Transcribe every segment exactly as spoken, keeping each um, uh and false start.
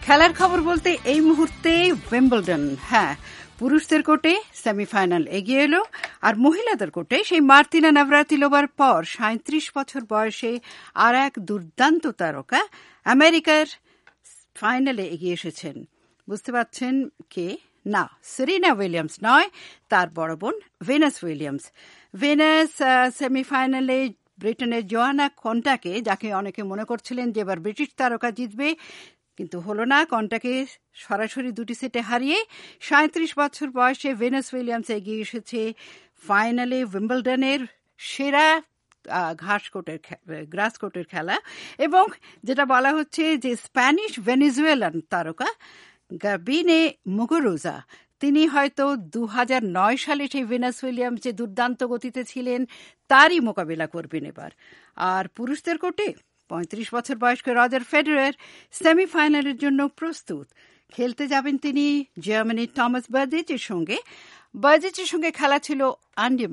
খেলার খবর বলতে এই মুহূর্তে উইম্বলডন, হ্যাঁ, পুরুষদের কোর্টে সেমিফাইনাল এগিয়ে এলো, আর মহিলাদের কোর্টে সেই মার্তিনা নাভরাতিলোভার পর সাঁত্রিশ বছর বয়সে আর এক দুর্দান্ত তারকা আমেরিকার ফাইনালে এগিয়ে এসেছেন। বুঝতে পারছেন কে? না, সেরিনা উইলিয়ামস নয়, তার বড় বোন ভেনাস উইলিয়ামস। ভেনাস সেমিফাইনালে ব্রিটেনের জোয়ানা কন্টাকে, যাকে অনেকে মনে করছিলেন যে এবার ব্রিটিশ তারকা জিতবে, কিন্তু হলো না। কন্টাকে সরাসরি দুটি সেটে হারিয়ে সাঁত্রিশ বছর বয়সে ভেনাস উইলিয়ামস এগিয়ে এসেছে ফাইনালে উইম্বলডনের সেরা ঘাস কোর্টের গ্রাস কোর্টের খেলা। এবং যেটা বলা হচ্ছে যে স্প্যানিশ ভেনেজুয়েলান তারকা গাবিনে মুগুরুজা, তিনি হয়তো দু হাজার নয় সালে সেই ভেনাস উইলিয়ামস যে দুর্দান্ত গতিতে ছিলেন তারই মোকাবিলা করবেন এবার। আর পুরুষদের কোর্টে পঁয়ত্রিশ বছর বয়স্ক রজার ফেডারার সেমিফাইনালের জন্য প্রস্তুত। খেলতে যাবেন তিনি জার্মানির টমাস বার্জিচের সঙ্গে। বার্জিচের সঙ্গে খেলা ছিল আন্ডি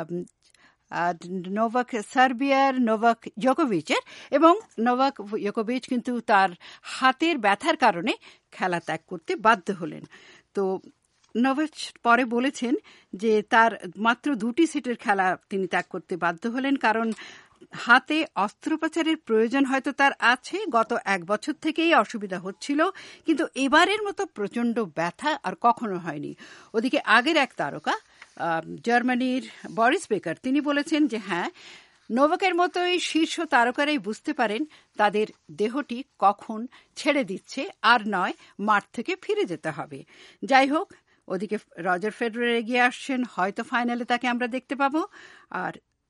নোভাক সার্বিয়ার নোভাক জোকোভিচের, এবং নোভাক জোকোভিচ কিন্তু তার হাতের ব্যথার কারণে খেলা ত্যাগ করতে বাধ্য হলেন। তো নোভাক পরে বলেছেন যে তার মাত্র দুটি সেটের খেলা তিনি ত্যাগ করতে বাধ্য হলেন, কারণ হাতে অস্ত্রোপচারের প্রয়োজন হয়তো তার আছে, গত এক বছর থেকেই অসুবিধা হচ্ছিল, কিন্তু এবারের মতো প্রচণ্ড ব্যথা আর কখনো হয়নি। ওদিকে আগের এক তারকা জার্মানির বরিস বেকার, তিনি বলেছেন যে হ্যাঁ, নোভাকের মতোই শীর্ষ তারকারাই বুঝতে পারেন তাদের দেহটি কখন ছেড়ে দিচ্ছে, আর নয় মাঠ থেকে ফিরে যেতে হবে। যাই হোক, ওদিকে রজার ফেডারার এগিয়ে আসছেন, হয়তো ফাইনালে তাকে আমরা দেখতে পাবো। আর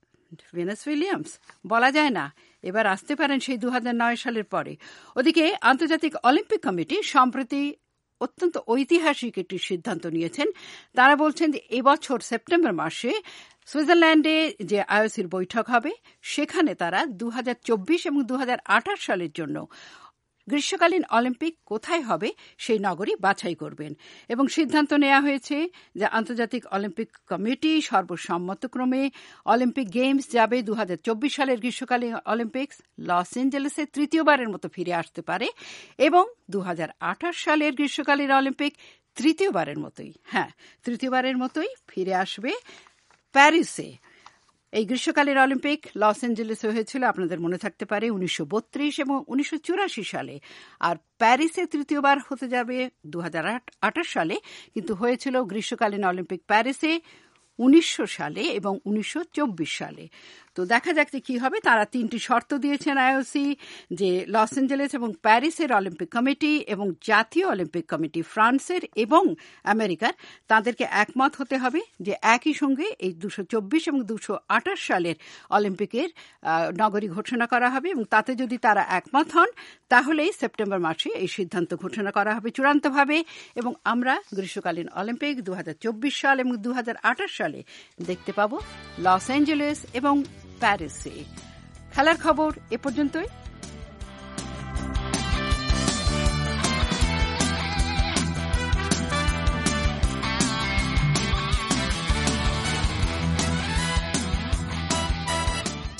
ভেনাস উইলিয়ামস বলা যায় না, এবার আসতে পারেন সেই দু হাজার নয় সালের পরে। ওদিকে আন্তর্জাতিক অলিম্পিক কমিটি সম্প্রতি অত্যন্ত ঐতিহাসিক একটি সিদ্ধান্ত নিয়েছেন। তারা বলছেন যে এবছর সেপ্টেম্বর মাসে সুইজারল্যান্ডে যে আইওসির বৈঠক হবে, সেখানে তারা দু হাজার চব্বিশ এবং দু হাজার আঠাশ সালের জন্য গ্রীষ্মকালীন অলিম্পিক কোথায় হবে সেই নগরী বাছাই করবেন। এবং সিদ্ধান্ত নেওয়া হয়েছে যে আন্তর্জাতিক অলিম্পিক কমিটি সর্বসম্মতক্রমে অলিম্পিক গেমস যাবে দু হাজার চব্বিশ সালের গ্রীষ্মকালীন অলিম্পিক্স লস এঞ্জেলেসে তৃতীয়বারের মতো ফিরে আসতে পারে, এবং দু হাজার আঠাশ সালের গ্রীষ্মকালীন অলিম্পিক তৃতীয়বারের মতোই, হ্যাঁ তৃতীয়বারের মতোই ফিরে আসবে প্যারিসে। এই গ্রীষ্মকালীন অলিম্পিক লস এঞ্জেলেসে হয়েছিল, আপনাদের মনে থাকতে পারে, উনিশশো বত্রিশ এবং উনিশশো চুরাশি সালে। আর প্যারিসে তৃতীয়বার হতে যাবে দু হাজার আঠাশ সালে, কিন্তু হয়েছিল গ্রীষ্মকালীন অলিম্পিক প্যারিসে উনিশশো সালে এবং উনিশশো চব্বিশ সালে। তো দেখা যাক কি হবে। তারা তিনটি শর্ত দিয়েছেন আইওসি, যে লস এঞ্জেলেস এবং প্যারিসের অলিম্পিক কমিটি এবং জাতীয় অলিম্পিক কমিটি ফ্রান্সের এবং আমেরিকার, তাদেরকে একমত হতে হবে যে একই সঙ্গে এই দুশো চব্বিশ এবং দুশো আঠাশ সালের অলিম্পিকের নগরী ঘোষণা করা হবে। এবং তাতে যদি তারা একমত হন, তাহলেই সেপ্টেম্বর মাসে এই সিদ্ধান্ত ঘোষণা করা হবে চূড়ান্তভাবে, এবং আমরা গ্রীষ্মকালীন অলিম্পিক দু হাজার চব্বিশ সাল এবং দু হাজার আঠাশ সালে দেখতে পাব লস এঞ্জেলেস এবং প্যারিসে। খেলার খবর এ পর্যন্তই।